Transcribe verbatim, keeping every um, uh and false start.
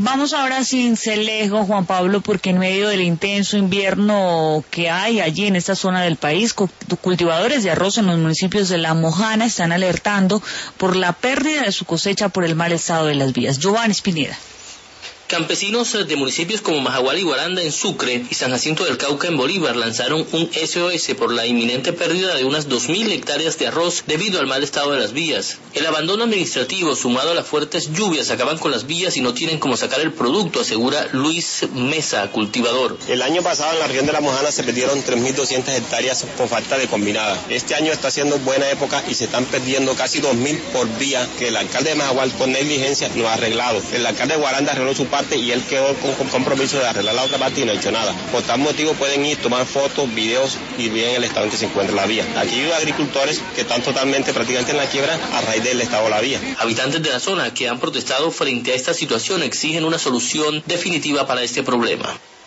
Vamos ahora a Sincelejo, Juan Pablo, porque en medio del intenso invierno que hay allí en esta zona del país, cultivadores de arroz en los municipios de La Mojana están alertando por la pérdida de su cosecha por el mal estado de las vías. Giovanni Espineda. Campesinos de municipios como Majagual y Guaranda en Sucre y San Jacinto del Cauca en Bolívar lanzaron un S O S por la inminente pérdida de unas dos mil hectáreas de arroz debido al mal estado de las vías. El abandono administrativo sumado a las fuertes lluvias acaban con las vías y no tienen cómo sacar el producto, asegura Luis Mesa, cultivador. El año pasado en la región de La Mojana se perdieron tres mil doscientas hectáreas por falta de combinada. Este año está siendo buena época y se están perdiendo casi dos mil por vía que el alcalde de Majagual con negligencia no ha arreglado. El alcalde de Guaranda arregló su parte y él quedó con, con compromiso de arreglar la otra parte y no ha hecho nada. Por tal motivo pueden ir, tomar fotos, videos y ver el estado en que se encuentra la vía. Aquí hay agricultores que están totalmente prácticamente en la quiebra a raíz del estado de la vía. Habitantes de la zona que han protestado frente a esta situación exigen una solución definitiva para este problema.